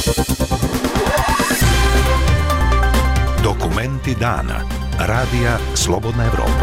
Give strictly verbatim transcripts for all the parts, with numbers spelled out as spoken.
Dokumenti dana. Radija Slobodna Evropa.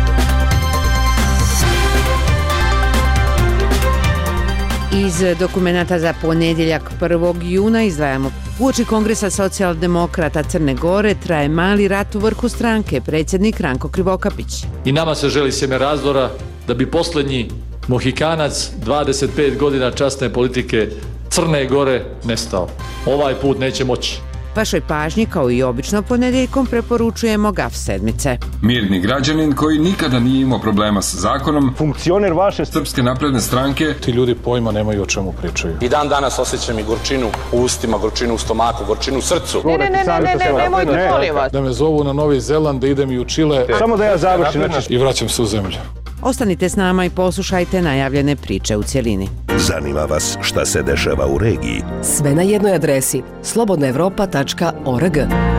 Iz dokumenata za ponedjeljak prvog juna izdvajamo: uoči Kongresa socijaldemokrata Crne Gore traje mali rat u vrhu stranke, predsjednik Ranko Krivokapić. I nama se želi sjeme razdora da bi posljednji Mohikanac dvadeset pet godina časne politike Crne Gore nestao. Ovaj put neće moći. Vašoj pažnji, kao i obično ponedjeljkom, preporučujemo Gaf sedmice. Mirni građanin koji nikada nije imao problema sa zakonom, funkcioner vaše Srpske napredne stranke. Ti ljudi pojma nemaju o čemu pričaju. I dan danas osjećam i gorčinu u ustima, gorčinu u stomaku, gorčinu u srcu. Ne, ne, ne, ne, ne, nemojte, molim vas. Da me zovu na Novi Zeland, da idem i u Čile. Samo da ja završim i vraćam se u zemlju. Ostanite s nama i poslušajte najavljene priče u cjelini. Zanima vas šta se dešava u regiji? Sve na jednoj adresi slobodna evropa tačka org.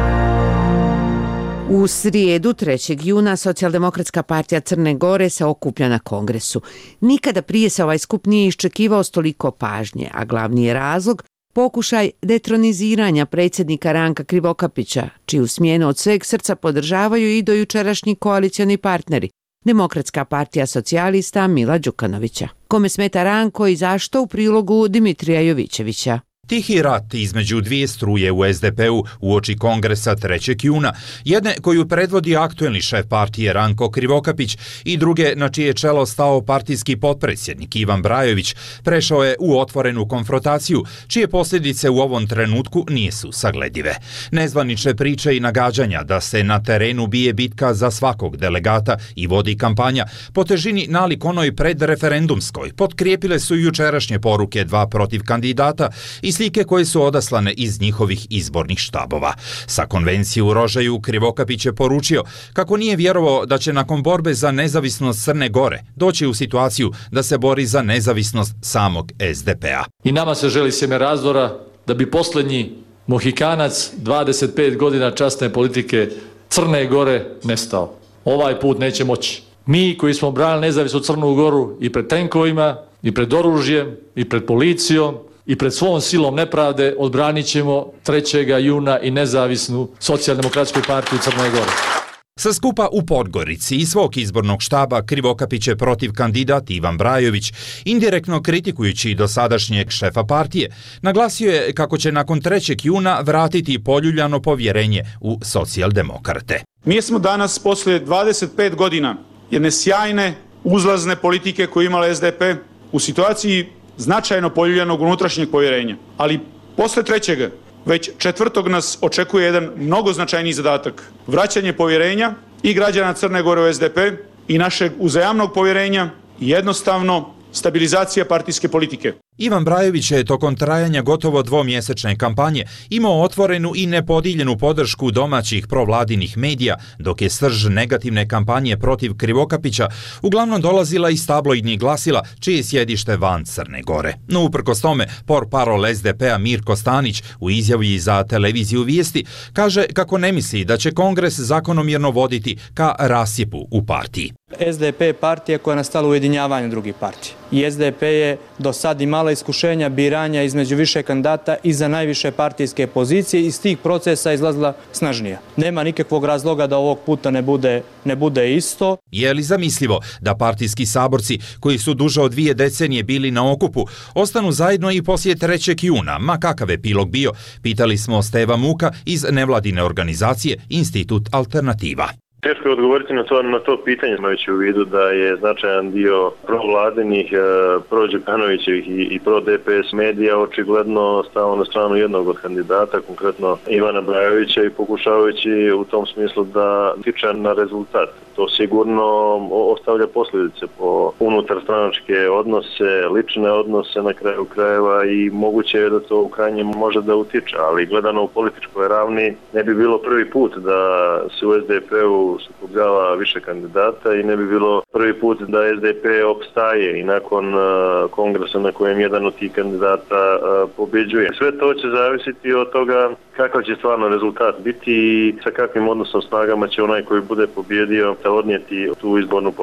U srijedu trećeg juna Socijaldemokratska partija Crne Gore se okuplja na kongresu. Nikada prije se ovaj skup nije iščekivao s toliko pažnje, a glavni je razlog pokušaj detroniziranja predsjednika Ranka Krivokapića, čiju smjenu od sveg srca podržavaju i dojučerašnji koalicioni partneri, Demokratska partija socijalista Mila Đukanovića. Kome smeta Ranko i zašto, u prilogu Dimitrija Jovićevića. Tihi rat između dvije struje u es de pe-u uoči kongresa trećeg juna, jedne koju predvodi aktuelni šef partije Ranko Krivokapić i druge na čije čelo stao partijski potpredsjednik Ivan Brajović, prešao je u otvorenu konfrontaciju, čije posljedice u ovom trenutku nisu sagledive. Nezvanične priče i nagađanja da se na terenu bije bitka za svakog delegata i vodi kampanja po težini nalik onoj predreferendumskoj potkrijepile su jučerašnje poruke dva protiv kandidata i slike koje su odaslane iz njihovih izbornih štabova. Sa konvencije u Rožaju Krivokapić je poručio kako nije vjerovao da će nakon borbe za nezavisnost Crne Gore doći u situaciju da se bori za nezavisnost samog es de pe-a. I nama se želi sjeme razdora da bi posljednji Mohikanac dvadeset pet godina časne politike Crne Gore nestao. Ovaj put neće moći. Mi koji smo branili nezavisnu Crnu Goru i pred tenkovima, i pred oružjem, i pred policijom, i pred svom silom nepravde odbranit ćemo trećeg juna i nezavisnu socijaldemokratsku partiju Crne Gore. Sa skupa u Podgorici i svog izbornog štaba Krivokapić je protiv kandidat Ivan Brajović, indirektno kritikujući dosadašnjeg šefa partije, naglasio je kako će nakon trećeg juna vratiti poljuljano povjerenje u socijaldemokrate. Mi smo danas, poslije dvadeset pet godina jedne sjajne, uzlazne politike koju imala es de pe, u situaciji značajno poljuljanog unutrašnjeg povjerenja. Ali posle trećega, već četvrtog nas očekuje jedan mnogo značajniji zadatak. Vraćanje povjerenja i građana Crne Gore u es de pe i našeg uzajamnog povjerenja i jednostavno stabilizacija partijske politike. Ivan Brajović je tokom trajanja gotovo dvomjesečne kampanje imao otvorenu i nepodijeljenu podršku domaćih provladinih medija, dok je srž negativne kampanje protiv Krivokapića uglavnom dolazila iz tabloidnih glasila, čije je sjedište van Crne Gore. No uprkos tome, portparol es de pe-a Mirko Stanić u izjavi za televiziju Vijesti kaže kako ne misli da će kongres zakonomjerno voditi ka rasjepu u partiji. es de pe je partija koja je nastala u ujedinjavanju drugih partija. I es de pe je do sad imala iskušenja biranja između više kandidata i za najviše partijske pozicije i iz tih procesa izlazila snažnija. Nema nikakvog razloga da ovog puta ne bude, ne bude isto. Je li zamislivo da partijski saborci, koji su duže od dvije decenije bili na okupu, ostanu zajedno i poslije trećeg juna, ma kakav epilog bio, pitali smo Steva Muka iz nevladine organizacije Institut Alternativa. Teško je odgovoriti na to, na to pitanje, imajući u vidu da je značajan dio provladinih, pro-Đukanovićevih i, i pro-de pe es medija očigledno stao na stranu jednog od kandidata, konkretno Ivana Brajovića, i pokušavajući u tom smislu da tiče na rezultat. To sigurno ostavlja posljedice po unutar stranačke odnose, lične odnose na kraju krajeva i moguće je da to u krajnjem može da utiče, ali gledano u političkoj ravni ne bi bilo prvi put da se u es de pe-u sukobljava više kandidata i ne bi bilo prvi put da es de pe opstaje i nakon kongresa na kojem jedan od tih kandidata pobjeđuje. Sve to će zavisiti od toga kakav će stvarno rezultat biti i sa kakvim odnosom snagama će onaj koji bude pobjedio da odnijeti tu izbornu pobjedu.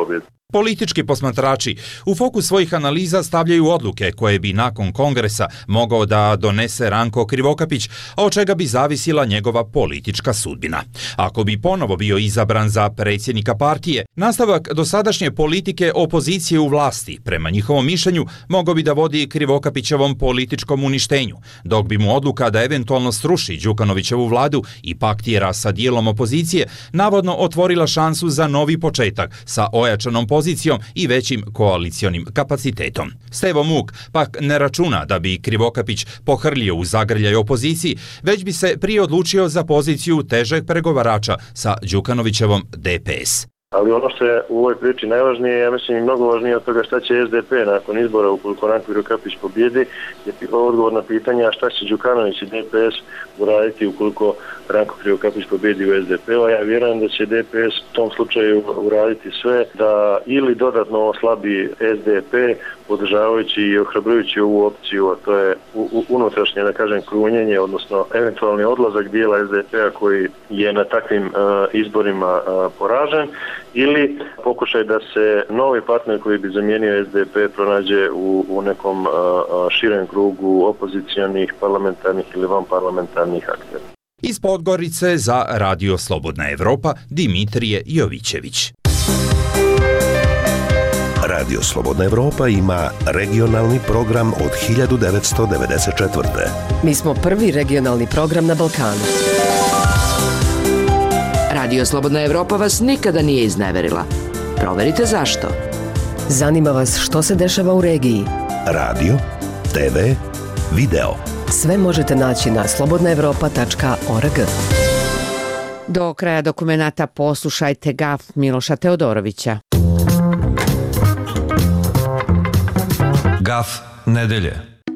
Politički posmatrači u fokus svojih analiza stavljaju odluke koje bi nakon kongresa mogao da donese Ranko Krivokapić, a od čega bi zavisila njegova politička sudbina. Ako bi ponovo bio izabran za predsjednika partije, nastavak dosadašnje politike opozicije u vlasti, prema njihovom mišljenju, mogao bi da vodi Krivokapićevom političkom uništenju, dok bi mu odluka da eventualno sruši Đukanovićevu vladu i paktira sa dijelom opozicije navodno otvorila šansu za novi početak sa ojačanom pozicijom i većim koalicionim kapacitetom. Stevo Muk pak ne računa da bi Krivokapić pohrlio u zagrljaj opoziciji, već bi se prije odlučio za poziciju težeg pregovarača sa Đukanovićevom D P S. Ali ono što je u ovoj priči najvažnije, ja mislim i mnogo važnije od toga šta će S D P nakon izbora ukoliko Ranko Krivokapić pobjedi, je odgovor na pitanje a šta će Đukanović i D P S uraditi ukoliko Ranko Krivokapić pobjedi u S D P-u, a ja vjerujem da će D P S u tom slučaju uraditi sve da ili dodatno oslabi S D P podržavajući i ohrabrujući ovu opciju, a to je unutrašnje, da kažem, krunjenje, odnosno eventualni odlazak dijela S D P-a koji je na takvim uh, izborima uh, poražen, ili pokušaj da se novi partner koji bi zamijenio S D P pronađe u, u nekom uh, širem krugu opozicijalnih, parlamentarnih ili vanparlamentarnih aktera. Iz Podgorice za Radio Slobodna Evropa Dimitrije Jovićević. Radio Slobodna Evropa ima regionalni program od hiljadu devetsto devedeset četvrte. Mi smo prvi regionalni program na Balkanu. Radio Slobodna Evropa vas nikada nije izneverila. Proverite zašto. Zanima vas što se dešava u regiji. Radio, te ve, video. Sve možete naći na slobodna evropa tačka org. Do kraja dokumenata poslušajte gaf Miloša Teodorovića. Gaf nedelje.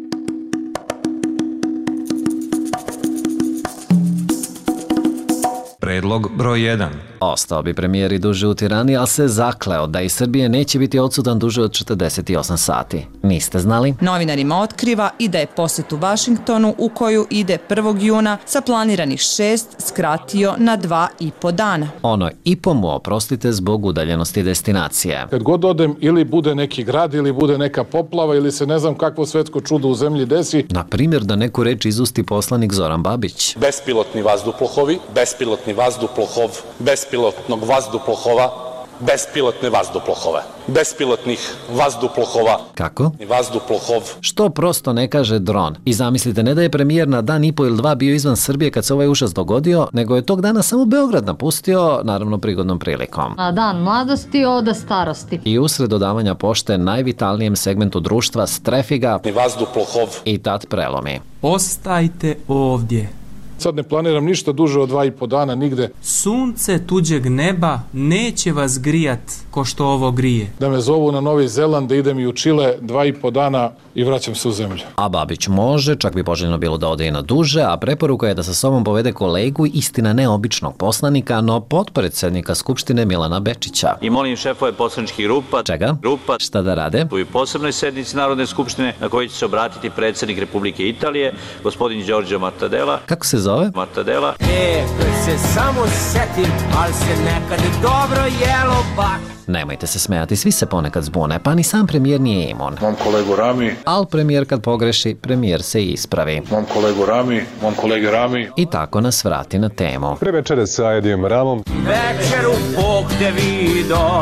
Predlog broj jedan. Ostao bi premijer i duže u Tirani, ali se zakleo da iz Srbije neće biti odsutan duže od četrdeset osam sati. Niste znali? Novinarima otkriva i da je posjet u Vašingtonu, u koju ide prvog juna, sa planiranih šest skratio na dva i po dana. Ono i po mu oprostite zbog udaljenosti destinacije. Kad god odem, ili bude neki grad, ili bude neka poplava, ili se ne znam kakvo svetsko čudo u zemlji desi. Na primjer da neku reč izusti poslanik Zoran Babić. Bespilotni vazduhoplovi, bespilotni vazduhoplov, bespilotnog vazduhoplova, bespilotne vazduhoplove, bespilotnih vazduhoplova. Kako? Vazduhoplov. Što prosto ne kaže dron. I zamislite, ne da je premijer na dan i po ili dva bio izvan Srbije kad se ovaj užas dogodio, nego je tog dana samo Beograd napustio, naravno prigodnom prilikom. A dan mladosti oda starosti. I usred dodavanja pošte najvitalnijem segmentu društva strefi ga vazduhoplov i tad prelomi. Ostajte ovdje. Sad ne planiram ništa duže od dva i po dana nigde. Sunce tuđeg neba neće vas grijat ko što ovo grije. Da me zovu na Novi Zeland, da idem i u Čile dva i po dana i vraćam se u zemlju. A Babić može, čak bi poželjno bilo da ode i na duže, a preporuka je da sa sobom povede kolegu, istina neobičnog poslanika, no potpredsjednika Skupštine Milana Bečića. I molim šefove poslaničkih grupa. Čega? Grupa. Šta da rade? U posebnoj sednici Narodne skupštine na kojoj će se obratiti predsjednik Republike Italije, gospodin Giorgio Mattarella. Kako se zove? Mattarella. E, se samo setim, ali se nekad dobro jelo bak. Nemojte se smijati, svi se ponekad zbune, pa ni sam premijer nije imun. Mom kolegu Rami. Al premijer kad pogreši, premijer se ispravi. Mom kolegu Rami, mom kolege Rami. I tako nas vrati na temu. Pre večere sa Edijem Ramom. Večeru Bog te vido.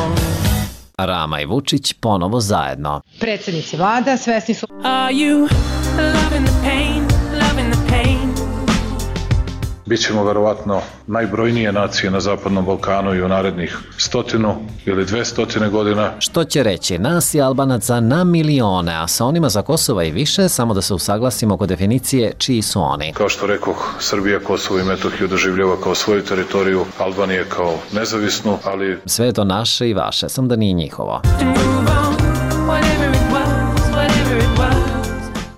Rama i Vučić ponovo zajedno. Predsjednici vlada svesni su... Are you loving the pain, loving the pain? Bićemo verovatno najbrojnije nacije na Zapadnom Balkanu i u narednih stotinu ili dve stotine godina. Što će reći, nas i Albanaca na milione, a sa onima za Kosova i više, samo da se usaglasimo oko definicije čiji su oni. Kao što rekoh, Srbija Kosovo i Metohiju doživljava kao svoju teritoriju, Albanije kao nezavisnu, ali... Sve je to naše i vaše, sam da nije njihovo.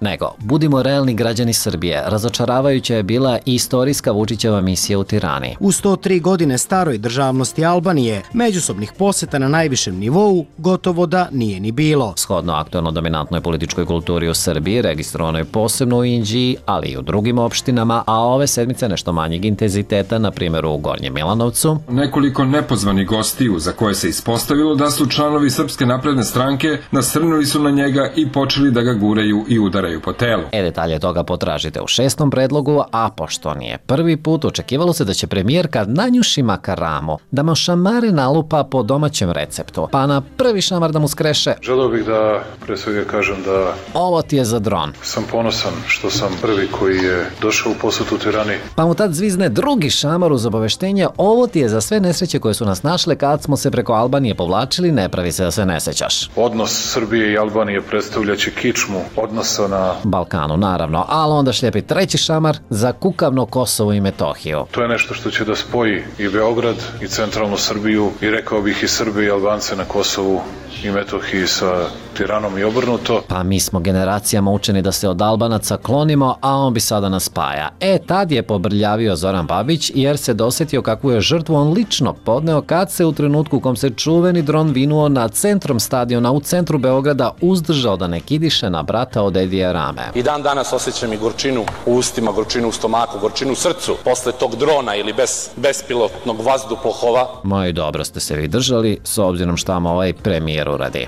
Nego, budimo realni građani Srbije, razočaravajuća je bila i istorijska Vučićeva misija u Tirani. U sto tri godine staroj državnosti Albanije, međusobnih poseta na najvišem nivou gotovo da nije ni bilo. Shodno aktualno dominantnoj političkoj kulturi u Srbiji, registrovano je posebno u Inđiji, ali i u drugim opštinama, a ove sedmice nešto manjeg intenziteta, na primjer u Gornjem Milanovcu. Nekoliko nepozvanih gostiju za koje se ispostavilo da su članovi Srpske napredne stranke nasrnuli su na njega i počeli da ga guraju i udaraju po telu. E, detalje toga potražite u šestom predlogu, a pošto nije prvi put, očekivalo se da će premijerka nanjuši makaramu, da mu šamare nalupa po domaćem receptu, pa na prvi šamar da mu skreše. Želeo bih da pre svega kažem da ovo ti je za dron. Sam ponosan što sam prvi koji je došao u posetu Tirani. Pa mu tad zvizne drugi šamar uz obaveštenje, ovo ti je za sve nesreće koje su nas našle kad smo se preko Albanije povlačili, ne pravi se da se ne sećaš. Odnos Srbije i Albanije predstavljaće kičmu odnosa na Balkanu, naravno, ali onda šljepi treći šamar za kukavno Kosovo i Metohiju. To je nešto što će da spoji i Beograd i centralnu Srbiju i rekao bih i Srbe i Albance na Kosovu i Metohiji sa Tiranom i obrnuto. Pa mi smo generacijama učeni da se od Albanaca klonimo, a on bi sada nas spaja. E, tad je pobrljavio Zoran Babić jer se dosjetio kakvu je žrtvu on lično podneo kad se u trenutku u kom se čuveni dron vinuo na centrom stadiona u centru Beograda uzdržao da ne kidiše na brata od Edija Rame. I dan danas osjećam i gorčinu u ustima, gorčinu u stomaku, gorčinu u srcu posle tog drona ili bez, bespilotnog vazduhoplova. Moji dobro ste se vi držali s obzirom šta mu ovaj premijer uradi.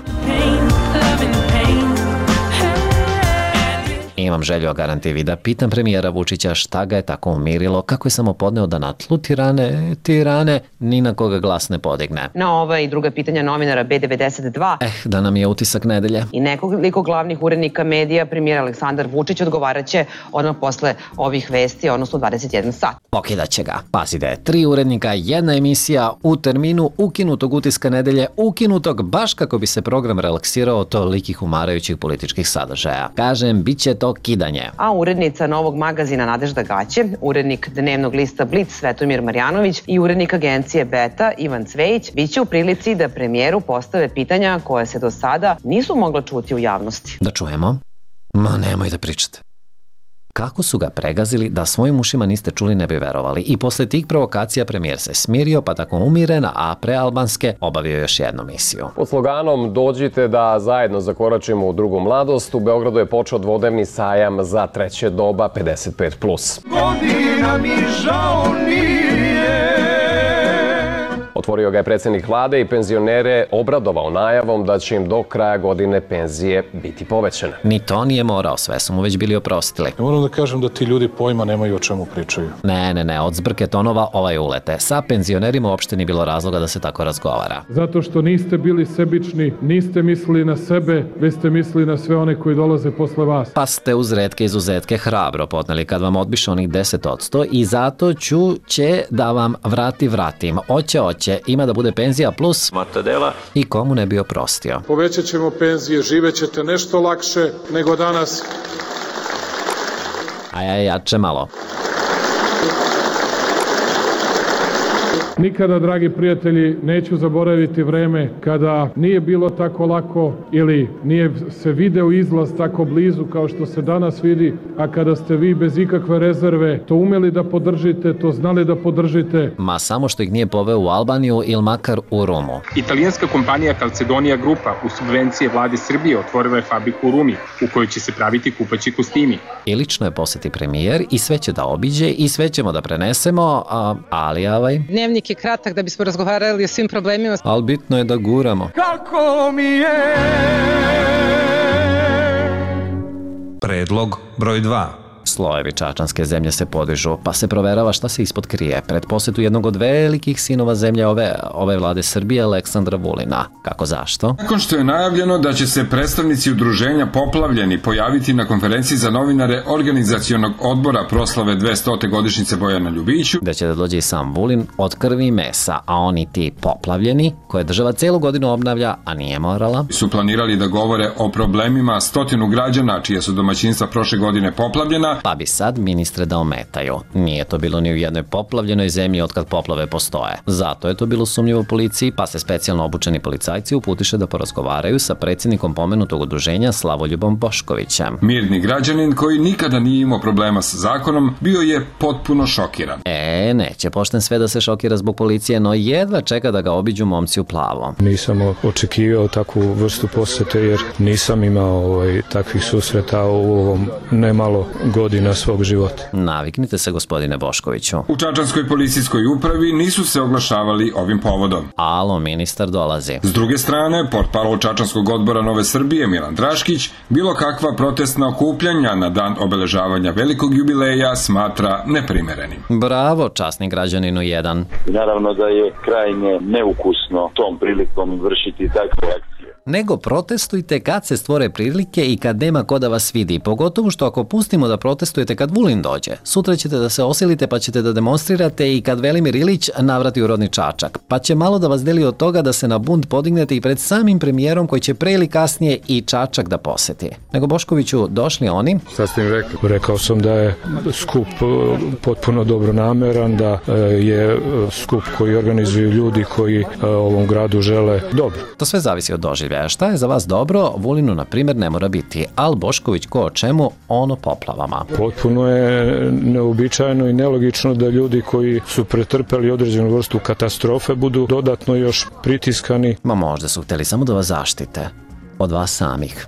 Imam želju o garantivi da pitam premijera Vučića šta ga je tako umirilo, kako je samo podneo da na tlu Tirane, Tirane, ni na koga glas ne podigne. Na ova i druga pitanja novinara B devedeset dva. Eh, da nam je utisak nedelje. I nekoliko glavnih urednika medija, premijer Aleksandar Vučić odgovaraće odmah posle ovih vesti, odnosno dvadeset jedan sat. Pokidaće ga. Pazite, tri urednika, jedna emisija u terminu ukinutog utiska nedelje, ukinutog baš kako bi se program relaksirao od tolikih umarajućih političkih sadržaja. Kažem, bit će to kidanje. A urednica Novog magazina Nadežda Gaće, urednik dnevnog lista Blic Svetomir Marjanović i urednik agencije Beta Ivan Cvejić biće u prilici da premijeru postave pitanja koje se do sada nisu mogla čuti u javnosti. Da čujemo? Ma nemoj da pričate. Kako su ga pregazili da svojim ušima niste čuli ne bi verovali. I posle tih provokacija premijer se smirio, pa tako umiren, a pre albanske obavio još jednu misiju. Pod sloganom Dođite da zajedno zakoračimo u drugu mladost, u Beogradu je počeo dvodnevni sajam za treće doba pedeset pet plus. Godina mi žao nije. Otvorio ga je predsjednik vlade i penzionere obradovao najavom da će im do kraja godine penzije biti povećane. Ni to nije morao, sve su mu već bili oprostili. Ne moram da kažem da ti ljudi pojma nemaju o čemu pričaju. Ne, ne, ne, od zbrke tonova ovaj ulete. Sa penzionerima uopšte nije bilo razloga da se tako razgovara. Zato što niste bili sebični, niste mislili na sebe, već ste mislili na sve one koji dolaze posle vas. Pa ste uz retke izuzetke hrabro podneli kad vam odbiše onih deset odsto i zato ću će da vam vrati vratim. Oće, oće. Ima da bude penzija plus Matadela i komu ne bi oprostio. Povećat ćemo penzije, živećete nešto lakše nego danas. Aj, aj, jače malo. Nikada, dragi prijatelji, neću zaboraviti vreme kada nije bilo tako lako ili nije se video izlaz tako blizu kao što se danas vidi, a kada ste vi bez ikakve rezerve to umeli da podržite, to znali da podržite. Ma samo što ih nije poveo u Albaniju ili makar u Rumu. Italijanska kompanija Calcedonia Grupa u subvencije vlade Srbije otvorila je fabriku u Rumi u kojoj će se praviti kupaći kostimi. I lično je posjeti premijer i sve će da obiđe i sve ćemo da prenesemo, a, ali ovaj... Dnevnik je kratak da bismo razgovarali o svim problemima. Ali bitno je da guramo. Kako mi je? Predlog broj dva. Slojevi čačanske zemlje se podižu, pa se proverava šta se ispod krije pred posjetu jednog od velikih sinova zemlje ove, ove vlade Srbije, Aleksandra Vulina. Kako zašto? Nakon što je najavljeno da će se predstavnici udruženja Poplavljeni pojaviti na konferenciji za novinare organizacionog odbora proslave dvestote godišnjice Bojana Ljubiću, da će da dođe i sam Vulin od krvi i mesa, a oni ti Poplavljeni, koje država celu godinu obnavlja, a nije morala, su planirali da govore o problemima stotinu građana čija su domaćinstva prošle godine poplavljena pa bi sad ministre da ometaju. Nije to bilo ni u jednoj poplavljenoj zemlji otkad poplave postoje. Zato je to bilo sumnjivo policiji, pa se specijalno obučeni policajci uputiše da porazgovaraju sa predsjednikom pomenutog udruženja Slavoljubom Boškovićem. Mirni građanin koji nikada nije imao problema sa zakonom bio je potpuno šokiran. E, neće pošten sve da se šokira zbog policije, no jedva čeka da ga obiđu momci u plavom. Nisam očekivao takvu vrstu posete jer nisam imao ovaj, takvih susreta u ovom nemalo godina svog života. Naviknite se, gospodine Boškoviću. U Čačanskoj policijskoj upravi nisu se oglašavali ovim povodom. Alo, ministar dolazi. S druge strane, portparol Čačanskog odbora Nove Srbije Milan Draškić bilo kakva protestna okupljanja na dan obeležavanja velikog jubileja smatra neprimerenim. Bravo, časni građaninu jedan. Naravno da je krajnje neukusno tom prilikom vršiti takve akcije. Nego protestujte kad se stvore prilike i kad nema ko da vas vidi, pogotovo što ako pustimo da protestujete kad Vulin dođe. Sutra ćete da se osilite pa ćete da demonstrirate i kad Velimir Ilić navrati u rodni Čačak, pa će malo da vas deli od toga da se na bunt podignete i pred samim premijerom koji će pre ili kasnije i Čačak da poseti. Nego Boškoviću, došli oni? Šta ste im rekli? Rekao sam da je skup potpuno dobronameran, da je skup koji organizuju ljudi koji ovom gradu žele dobro. To sve zavisi od doživlja. Šta je za vas dobro, Vulinu, na primjer, ne mora biti, ali Bošković ko o čemu, ono poplavama. Potpuno je neobičajno i nelogično da ljudi koji su pretrpeli određenu vrstu katastrofe budu dodatno još pritiskani. Ma možda su hteli samo da vas zaštite. Od vas samih.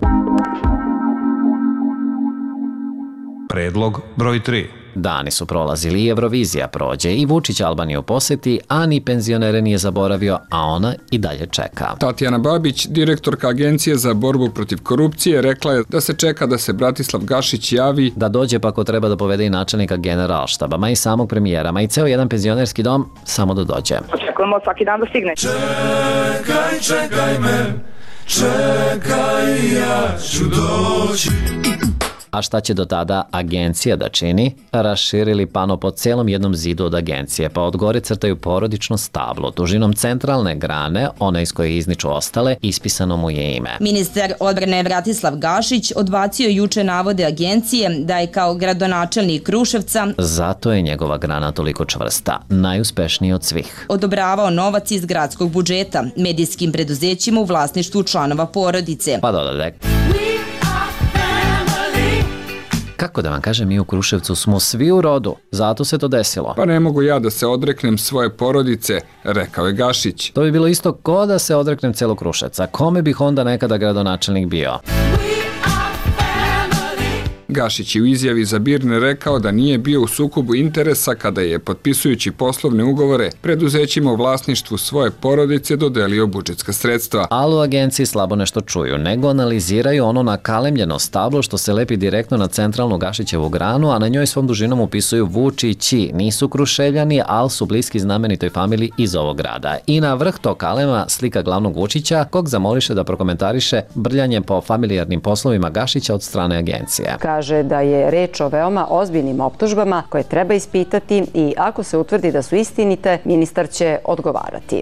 Predlog broj tri. Dani su prolazili i Eurovizija prođe i Vučić Albaniju poseti, a ni penzionere nije zaboravio, a ona i dalje čeka. Tatjana Babić, direktorka Agencije za borbu protiv korupcije, rekla je da se čeka da se Bratislav Gašić javi. Da dođe pa ko treba da povede i načelnika generalštaba, ma i samog premijera, ma i ceo jedan penzionerski dom, samo da dođe. Očekujemo svaki dan da stigne. Čekaj, čekaj me, čekaj, ja ću doći. A šta će do tada agencija da čini? Raširili pano po celom jednom zidu od agencije, pa od gore crtaju porodično stablo. Dužinom centralne grane, ona iz koje izniču ostale, ispisano mu je ime. Ministar odbrane Bratislav Gašić odbacio juče navode agencije da je kao gradonačelnik Kruševca zato je njegova grana toliko čvrsta, najuspešniji od svih. Odobravao novac iz gradskog budžeta medijskim preduzećima u vlasništvu članova porodice. Pa dodade. Kako da vam kažem, mi u Kruševcu smo svi u rodu, zato se to desilo. Pa ne mogu ja da se odreknem svoje porodice, rekao je Gašić. To bi bilo isto ko da se odreknem celog Kruševca. Kome bih onda nekada gradonačelnik bio? Gašić je u izjavi za Birne rekao da nije bio u sukobu interesa kada je, potpisujući poslovne ugovore, preduzećima u vlasništvu svoje porodice dodelio budžetska sredstva. Ali u agenciji slabo nešto čuju, nego analiziraju ono nakalemljeno stablo što se lepi direktno na centralnu Gašićevu granu, a na njoj svom dužinom upisuju Vučići. Nisu Kruševljani, ali su bliski znamenitoj familiji iz ovog grada. I na vrh tog kalema slika glavnog Vučića, kog zamoliše da prokomentariše brljanje po familijarnim poslovima Gašića od strane agencije. Kaže da je reč o veoma ozbiljnim optužbama koje treba ispitati i ako se utvrdi da su istinite, ministar će odgovarati.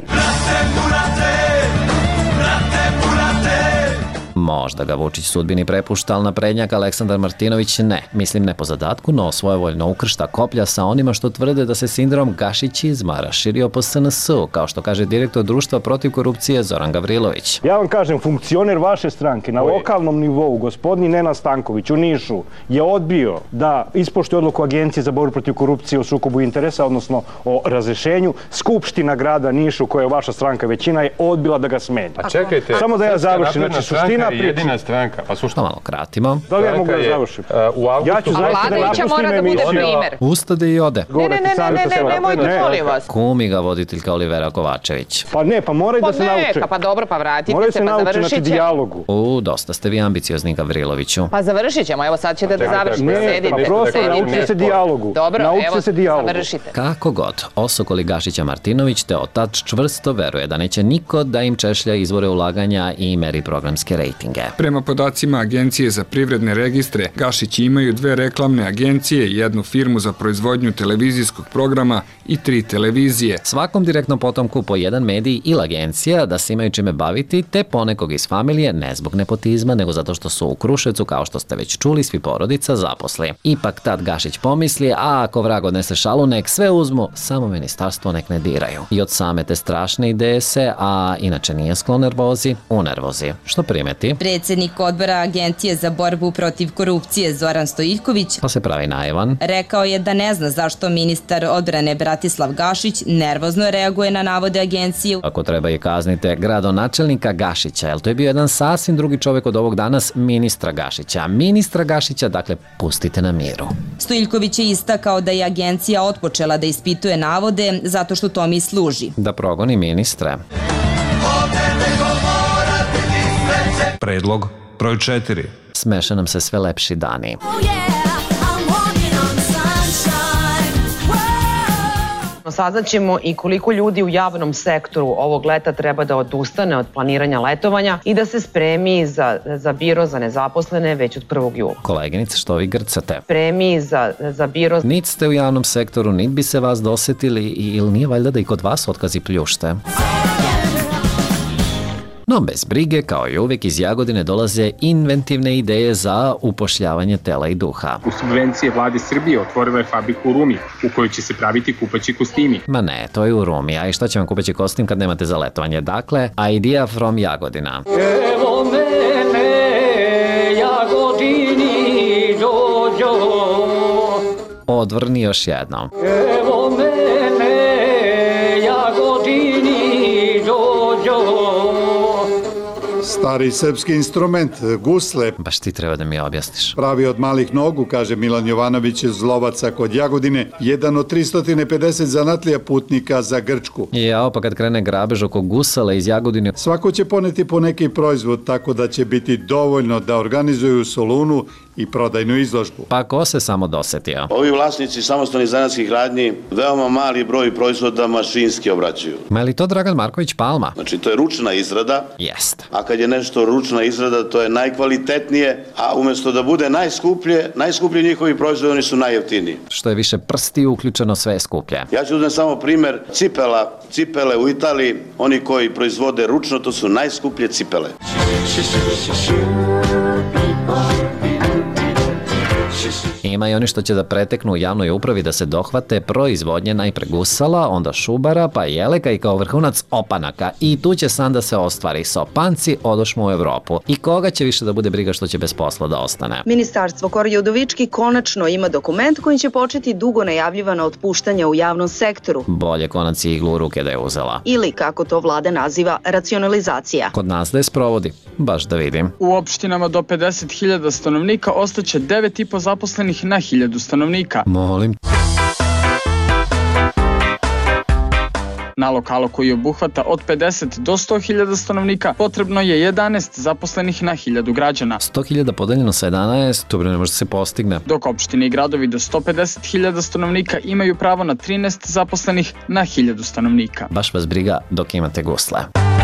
Možda ga Vučić sudbini prepušta, ali naprednjak Aleksandar Martinović ne. Mislim ne po zadatku, no svojevoljno ukršta koplja sa onima što tvrde da se sindrom Gašićizma raširio po S N S-u, kao što kaže direktor društva protiv korupcije Zoran Gavrilović. Ja vam kažem, funkcioner vaše stranke na lokalnom nivou, gospodin Nenad Stanković u Nišu, je odbio da ispoštuje odluku Agencije za borbu protiv korupcije o sukobu interesa, odnosno o razrešenju. Skupština grada Nišu, koja je vaša stranka većina, je odbila da ga smeni. A čekajte, samo da ja završim, znači suština i jedina stranka. Pa sušta malo kratimo. Da li ja mogu da završim? Ja ću zaista da napustim emisiju. Ustade i ode. Ne, ne, ne, ne, ne, nemojte, molim vas. Kumi ga voditeljka Olivera Kovačević. Pa ne, pa moraju da se nauče. Pa neka, pa dobro, pa vratite moraju se, pa završit ćemo. Dijalogu. U, dosta ste vi ambiciozni, Gavriloviću. Pa završit ćemo, evo sad ćete da završite, sedite. Ne, pa prosto naučite se dijalogu. Dobro, evo, završite. Kako god, Osokoli Gašića Martinović te otad čvrsto veruje da neće niko da im češlja izvore ulaganja i meri programske rejtinge. mitinge. Prema podacima Agencije za privredne registre, Gašići imaju dve reklamne agencije, jednu firmu za proizvodnju televizijskog programa i tri televizije. Svakom direktnom potomku po jedan medij ili agencija da se imaju čime baviti, te ponekog iz familije, ne zbog nepotizma, nego zato što su u Kruševcu, kao što ste već čuli, svi porodica zaposli. Ipak tad Gašić pomisli, a ako vrag odnese šalu, nek sve uzmu, samo ministarstvo nek ne diraju. I od same te strašne ideje se, a inače nije sklon nervozi, u nervozi. Što primeti? Predsjednik odbora Agencije za borbu protiv korupcije Zoran Stojiljković Pa se pravi naivan. Rekao je da ne zna zašto ministar odbrane Bratislav Gašić nervozno reaguje na navode agencije. Ako treba i kaznite gradonačelnika Gašića, jer to je bio jedan sasvim drugi čovjek od ovog danas, ministra Gašića. Ministra Gašića, dakle, pustite na miru. Stojiljković je istakao da je agencija otpočela da ispituje navode zato što to mi služi. Da progoni ministre. Predlog broj četiri. Smeše nam se sve lepši dani. Saznaćemo i koliko ljudi u javnom sektoru ovog leta treba da odustane od planiranja letovanja i da se spremi za, za biro za nezaposlene već od prvog jula. Koleginice, što vi grcate? Spremi za, za biro... Nit ste u javnom sektoru, nit bi se vas dosetili, ili nije valjda da i kod vas otkazi pljušte? No, bez brige, kao i uvijek, iz Jagodine dolaze inventivne ideje za upošljavanje tela i duha. U subvencije vlade Srbije otvorila je fabriku u Rumi, u kojoj će se praviti kupaći kostimi. Ma ne, to je u Rumi, a i šta će vam kupaći kostim kad nemate za letovanje? Dakle, idea from Jagodina. Evo mene, Jagodini, dođo. Odvrni još jednom. Evo mene, Jagodini, dođo. Stari srpski instrument, gusle. Baš ti treba da mi objasniš. Pravi od malih nogu, kaže Milan Jovanović iz Lovaca kod Jagodine, jedan od tristo pedeset zanatlija putnika za Grčku. Jao, pa kad krene grabež oko gusala iz Jagodine... Svako će poneti po neki proizvod, tako da će biti dovoljno da organizuju Solunu i prodajnu izložbu. Pa ko se samo dosetio? Ovi vlasnici samostalnih zanatskih radnji veoma mali broj proizvoda mašinski obraćaju. Ma je li to Dragan Marković Palma? Znači, to je ručna izrada. Jest. A kad je nešto ručna izrada, to je najkvalitetnije, a umjesto da bude najskuplje, najskuplji njihovi proizvodi, oni su najjeftiniji. Što je više prsti uključeno, sve je skuplje. Ja ću uzeti samo primjer cipela. Cipele u Italiji, oni koji proizvode ručno, to su najskuplje cipele. Ima i oni što će da preteknu u javnoj upravi da se dohvate proizvodnje najpre gusala, onda šubara, pa jeleka i kao vrhunac opanaka. I tu će sam da se ostvari. S opanci odošmo u Evropu. I koga će više da bude briga što će bez posla da ostane? Ministarstvo Korje Udovički konačno ima dokument kojim će početi dugo najavljivana otpuštanja u javnom sektoru. Bolje konac i iglu u ruke da je uzela. Ili, kako to vlada naziva, racionalizacija. Kod nas da je sprovodi. Baš da vidim. U opštinama do pedeset hiljada stanovnika ostaće devet i po zaposlenih na hiljadu stanovnika. Molim. Na lokalu koji obuhvata od pedeset do sto hiljada stanovnika potrebno je jedanaest zaposlenih na hiljadu građana. sto hiljada podeljeno sa jedanaest, to ne može se postigne. Dok opštine i gradovi do sto pedeset hiljada stanovnika imaju pravo na trinaest zaposlenih na hiljadu stanovnika. Baš vas briga dok imate gusle.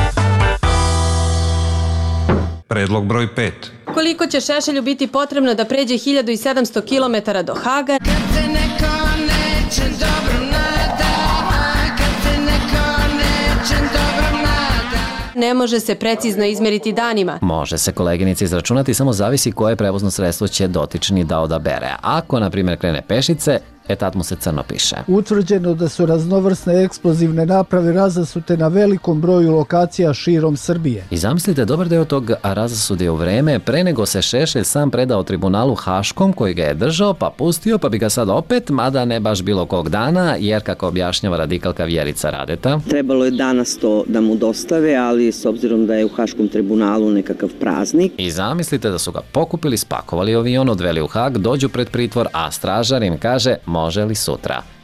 Predlog broj pet. Koliko će Šešelju biti potrebno da pređe hiljadu sedamsto kilometara do Haga? Kad se neko neće dobro nada, kad se neko neće dobro nada. Ne može se precizno izmeriti danima. Može se, koleginice, izračunati, samo zavisi koje prevozno sredstvo će dotični da odabere. Ako, na primjer, krene pešice, e tad mu se crno piše. Utvrđeno da su raznovrsne eksplozivne naprave razasute na velikom broju lokacija širom Srbije. I zamislite, dobar deo tog razasude u vreme pre nego se Šešelj sam predao tribunalu Haškom koji ga je držao pa pustio, pa bi ga sad opet, mada ne baš bilo kog dana, jer kako objašnjava radikalka Vjerica Radeta. Trebalo je danas to da mu dostave, ali s obzirom da je u Haškom tribunalu nekakav praznik. I zamislite da su ga pokupili, spakovali avion, odveli u Hag, dođu pred pritvor, a stražar im kaže može li sutra.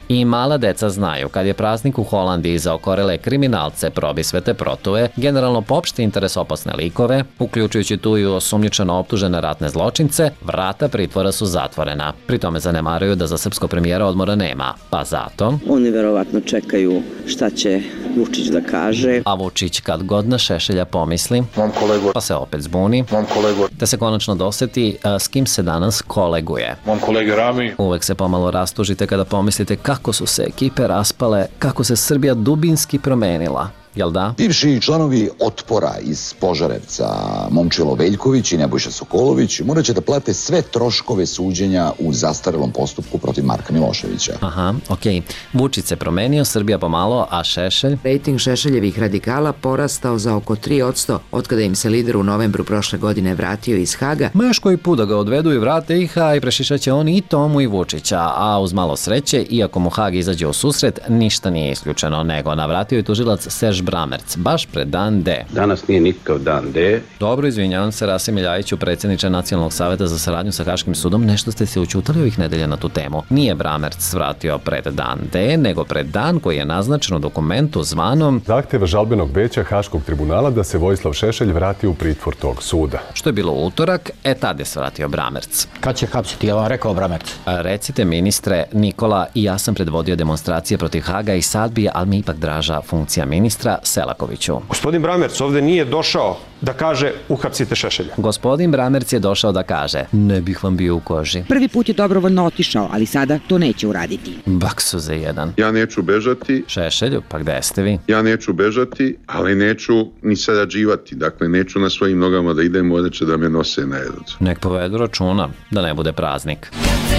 I mala deca znaju, kad je praznik u Holandiji za okorele kriminalce, probisvete, protuje, generalno popšti interes opasne likove, uključujući tu i osumnjičeno optužene ratne zločince, vrata pritvora su zatvorena. Pri tome zanemaruju da za srpskog premijera odmora nema, pa zato... Oni verovatno čekaju šta će Vučić da kaže. A Vučić kad god na Šešelja pomisli, pa se opet zbuni, te se konačno doseti a, s kim se danas koleguje. Mom kolege Rami. Uvek se pomalo rastužite kada pomislite kako su se ekipe raspale, kako se Srbija dubinski promenila. Jel da? Bivši članovi Otpora iz Požarevca, Momčilo Veljković i Nebojša Sokolović, morat će da plate sve troškove suđenja u zastarelom postupku protiv Marka Miloševića. Aha, okej. Okay. Vučić se promenio, Srbija pomalo, a Šešelj? Rating Šešeljevih radikala porastao za oko tri posto otkada im se lider u novembru prošle godine vratio iz Haga. Ma još koji put da ga odvedu i vrate ih, a i prešišat će on i Tomu i Vučića, a uz malo sreće, iako mu Hag izađe u susret, ništa nije isključeno, nego navratio je tužilac Serž Bramerc, baš pred dan D. Danas nije nikakav dan D. Dobro, izvinjavam se, Rasim Iljajiću, predsjedniče Nacionalnog saveta za saradnju sa Haškim sudom, nešto ste se učutali ovih nedelja na tu temu. Nije Bramerc vratio pred dan D, nego pred dan koji je naznačen u dokumentu zvanom zahtjeva žalbenog veća Haškog tribunala da se Vojislav Šešelj vrati u pritvor tog suda. Što je bilo utorak, e tad je svratio Bramerc. Kad će hapsiti, ja vam rekao Bramerc? A recite, ministre, Nikola i ja sam predvodio demonstracije protiv Haga i sad bi, ali mi ipak draža funkcija ministra, Selakoviću. Gospodin Bramerc ovde nije došao da kaže uhapsite Šešelja. Gospodin Bramerc je došao da kaže ne bih vam bio u koži. Prvi put je dobrovoljno otišao, ali sada to neće uraditi. Baksuze jedan. Ja neću bežati. Šešelju, pa gde ste vi? Ja neću bežati, ali neću ni sarađivati. Dakle, neću na svojim nogama da idem, moreće da me nose na jedot. Nek povedu računa, da ne bude praznik.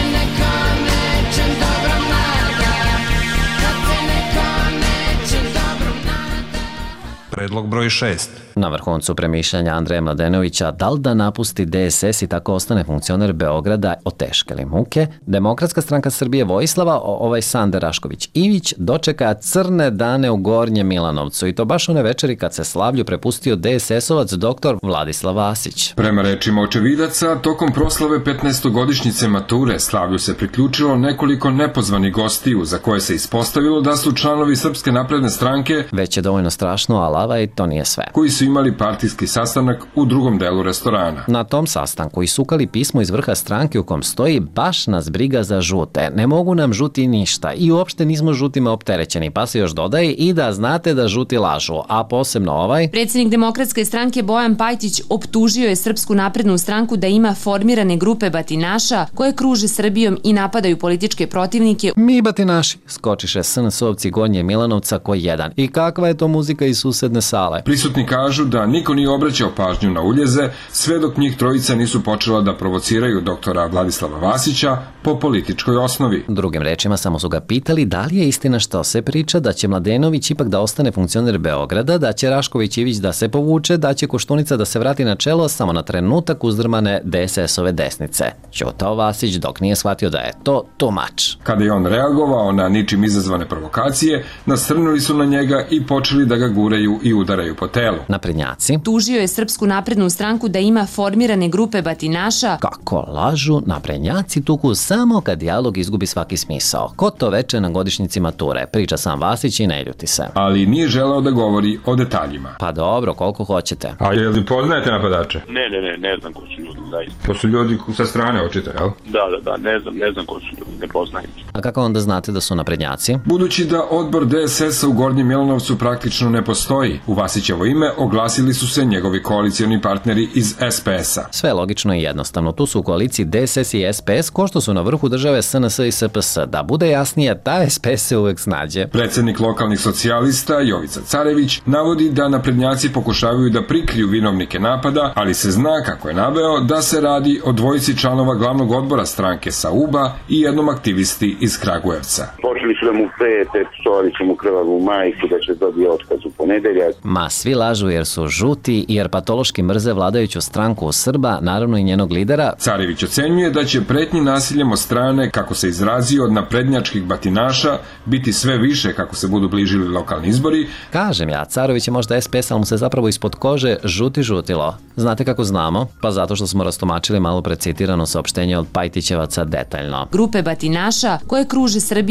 Predlog broj šest. Na vrhuncu premišljanja Andreja Mladenovića da li da napusti D S S i tako ostane funkcioner Beograda oteškeli muke, Demokratska stranka Srbije Vojislava, ovaj Sande Rašković-Ivić, dočeka crne dane u Gornjem Milanovcu i to baš one večeri kad se slavlju prepustio D S S-ovac doktor Vladislav Vasić. Prema rečima očevidaca, tokom proslave petnaestogodišnjice mature slavlju se priključilo nekoliko nepozvanih gostiju za koje se ispostavilo da su članovi Srpske napredne stranke, već je dovoljno strašno, alava i to nije sve, koji su imali partijski sastanak u drugom delu restorana. Na tom sastanku isukali pismo iz vrha stranke u kom stoji baš nas briga za žute, ne mogu nam žuti ništa i uopšte nismo žutima opterećeni, pa se još dodaje i da znate da žuti lažu, a posebno ovaj. Predsjednik Demokratske stranke Bojan Pajtić optužio je Srpsku naprednu stranku da ima formirane grupe batinaša koje kruže Srbijom i napadaju političke protivnike. Mi batinaši, skočiše S N S-ovci Gornje Milanovca ko jedan. I kakva je to muzika iz susedne sale? Prisutni kažu da niko nije obraćao pažnju na uljeze, sve dok njih trojica nisu počela da provociraju doktora Vladislava Vasića po političkoj osnovi. Drugim rečima, samo su ga pitali da li je istina što se priča, da će Mladenović ipak da ostane funkcioner Beograda, da će Rašković-Ivić da se povuče, da će Koštunica da se vrati na čelo samo na trenutak uzdrmane D S S-ove desnice. Ćutao Vasić dok nije shvatio da je to too much. Kada je on reagovao na ničim izazvane provokacije, nasrnuli su na njega i počeli da ga guraju i udaraju po telu. Naprednjaci tužio je Srpsku naprednu stranku da ima formirane grupe batinaša. Kako lažu, naprednjaci tuku samo kad dijalog izgubi svaki smisao. Ko to veče na godišnjici mature, priča sam Vasić i ne ljuti se. Ali nije želeo da govori o detaljima. Pa dobro, koliko hoćete. A je li poznajete napadače? Ne, ne, ne, ne znam ko su ljudi, zaista. To su ljudi sa strane očito, jel? Da, da, da, ne znam, ne znam ko su ljudi, ne poznajem. A kako onda znate da su naprednjaci? Budući da odbor D S S-a u Gornjem Milanovcu praktično ne postoji, u Vasićevo ime oglasili su se njegovi koalicioni partneri iz S P S-a. Sve logično i jednostavno. Tu su u koaliciji D S S i S P S, ko što su na vrhu države S N S i S P S. Da bude jasnije, ta S P S se uvek snađe. Predsjednik lokalnih socijalista Jovica Carević navodi da naprednjaci pokušavaju da prikriju vinovnike napada, ali se zna, kako je naveo, da se radi o dvojici članova glavnog odbora stranke sa U B A i jednom aktivisti iz Kragujevca. Počeli su da mu prete, psovali su mu krvavu majku, da će dobije otkaz u ponedeljak. Ma svi lažu jer su žuti, jer patološki mrze vladajuću stranku u Srba, naravno i njenog lidera. Carević ocenjuje da će pretnji nasiljem od strane, kako se izrazio, od naprednjačkih batinaša biti sve više kako se budu bližili lokalni izbori. Kažem ja, Carević je možda S P S, ali mu se zapravo ispod kože žuti žutilo. Znate kako znamo? Pa zato što smo rastomačili malo precitirano saopštenje od Pajtićevaca detaljno. Grupe batinaša koje kruže Srbijom uopšte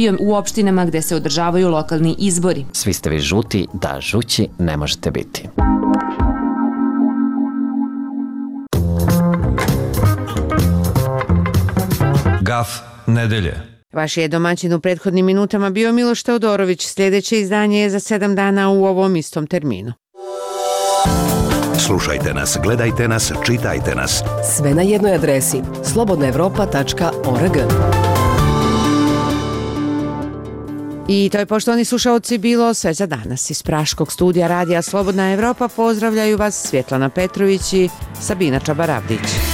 opštinama gde se održavaju lokalni izbori. Svi ste vi žuti, da žući ne možete biti. Gaf nedelje. Vaš je domaćin u prethodnim minutama bio Miloš Teodorović. Sljedeće izdanje je za sedam dana u ovom istom terminu. Slušajte nas, gledajte nas, čitajte nas. Sve na jednoj adresi slobodna evropa tačka org. I to je, poštovani slušaoci, bilo sve za danas. Iz Praškog studija radija Slobodna Evropa pozdravljaju vas Svjetlana Petrović i Sabina Čabaravdić.